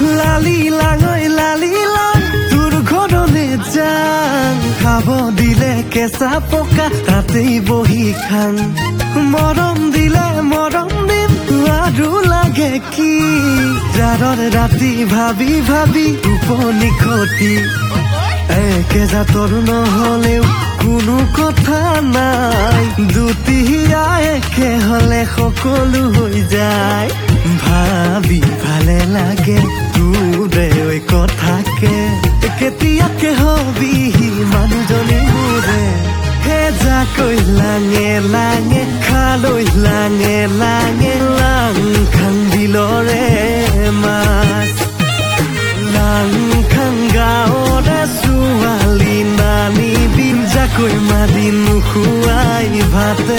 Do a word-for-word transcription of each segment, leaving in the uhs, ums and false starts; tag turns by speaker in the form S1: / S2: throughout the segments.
S1: লালি লাঙৈ লালি লাং তোৰ ঘৰলে যাং খাব দিলে কেঁচা পকা তাতেই বহি খাং মৰম দিলে মৰম দিম আৰু লাগে কি জাৰৰ ৰাতি ভাবি ভাবি টোপনি খতি একে জাতৰ নহলেও কোনো কথা নাই দুটিয়া একে হলে সকলো হৈ যায় ভাবি ভালে লাগে তোৰে ঐ কথাকে কেতিয়াকে হবি মানুহজনী মোৰে হে যাকৈ লাঙে লাঙে খালৈ লাঙে লাঙে লাং খাং বিলৰে মাছ লাং খাং গাঁৱৰে ছোৱালী নানি বিন যাকৈ মাৰি নোখোৱাই ভাতে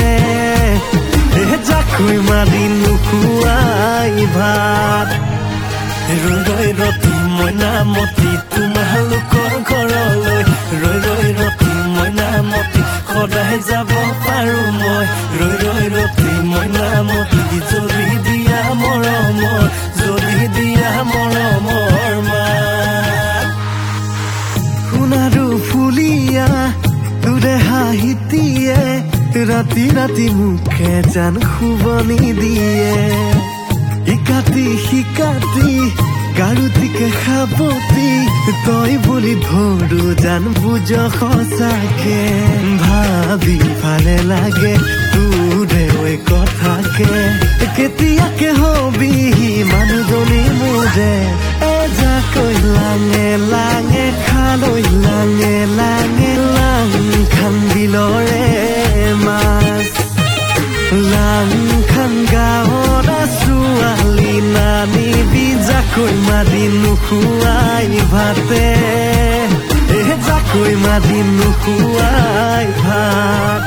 S1: যাকৈ মাৰি নোখোৱাই ভাত ৰৈ ৰৈ ৰতি মইনামতি তোমালোকৰ ঘৰলৈ ৰৈ ৰৈ ৰতি মইনামতি সদায় যাব পাৰো মই ৰৈ ৰৈ ৰতি মইনামতি জলি দিয়া মৰমৰ জলি দিয়া মৰমৰ মাত সোণাৰু ফুলিয়া তোৰে হাঁহিতিয়ে ৰাতি ৰাতি মুখে জান শুবনি দিয়ে ইকাতি শিকাতি গাৰুতিকে খাবতি তই বুলি ধৰো জান বুজ সঁচাকে ভাবি ভালে লাগে তোৰে ঐ কথাকে কেতিয়াকে হবি মানুহজনী মোৰে এজাকৈ লাঙে লাঙে খালৈ লাঙে লাঙে লাং খাং বিলৰে মাছ লাং খাং গাঁৱৰে ছোৱালী নানি যাকৈ মাৰি নোখোৱাই ভাতে যাকৈ মাৰি নোখোৱাই ভাত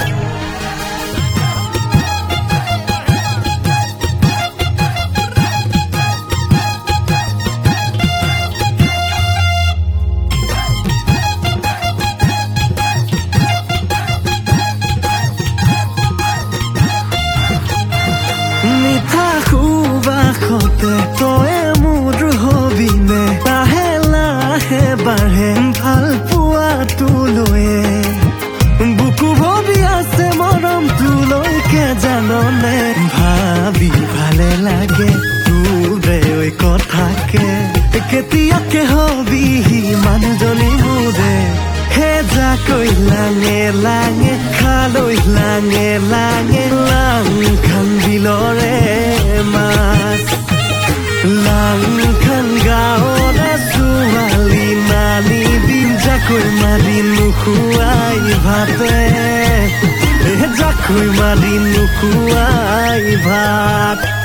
S1: মিঠা সুবাসতে তই মোৰ হবিনে লাহে লাহে বাঢ়ে ভাল পোৱাটো লৈয়ে বুকু ভৰি আছে মৰম তোলৈকে জাননে ভাবি ভালে লাগে তোৰে ঐ কথাকে কেতিয়াকে হবি মানুহজনী মোৰে হে যাকৈ লাঙে লাঙে খালৈ লাঙে লাঙে লাং খাং বিলৰে মাছ লাং খাং গাঁৱৰে ছোৱালী নানি বিন যাকৈ মাৰি নোখোৱাই ভাতে যাকৈ মাৰি নোখোৱাই ভাত